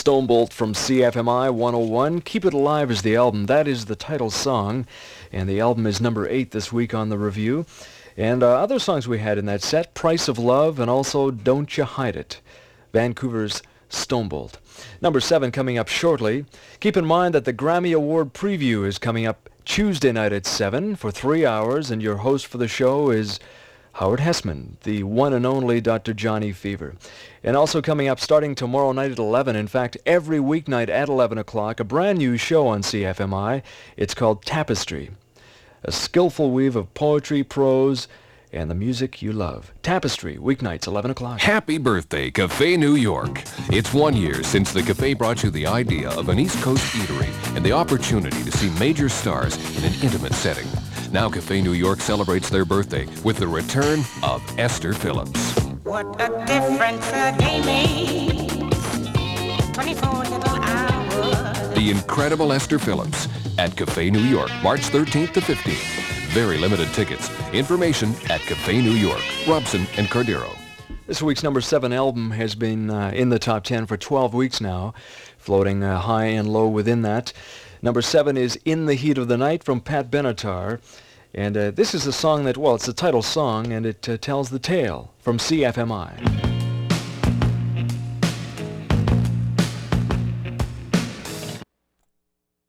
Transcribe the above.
Stonebolt from CFMI 101. Keep It Alive is the album. That is the title song. And the album is number 8 this week on the review. And other songs we had in that set, Price of Love and also Don't You Hide It, Vancouver's Stonebolt. Number 7 coming up shortly. Keep in mind that the Grammy Award preview is coming up Tuesday night at 7 for 3 hours, and your host for the show is Howard Hessman, the one and only Dr. Johnny Fever. And also coming up starting tomorrow night at 11, in fact, every weeknight at 11 o'clock, a brand new show on CFMI. It's called Tapestry, a skillful weave of poetry, prose, and the music you love. Tapestry, weeknights, 11 o'clock. Happy birthday, Cafe New York. It's 1 year since the cafe brought you the idea of an East Coast eatery and the opportunity to see major stars in an intimate setting. Now Cafe New York celebrates their birthday with the return of Esther Phillips. What a difference a day makes. 24 little hours. The incredible Esther Phillips at Cafe New York, March 13th to 15th. Very limited tickets. Information at Cafe New York, Robson and Cardero. This week's number 7 album has been in the top 10 for 12 weeks now, floating high and low within that. Number 7 is In the Heat of the Night from Pat Benatar. And this is a song that, well, it's the title song, and it tells the tale from CFMI.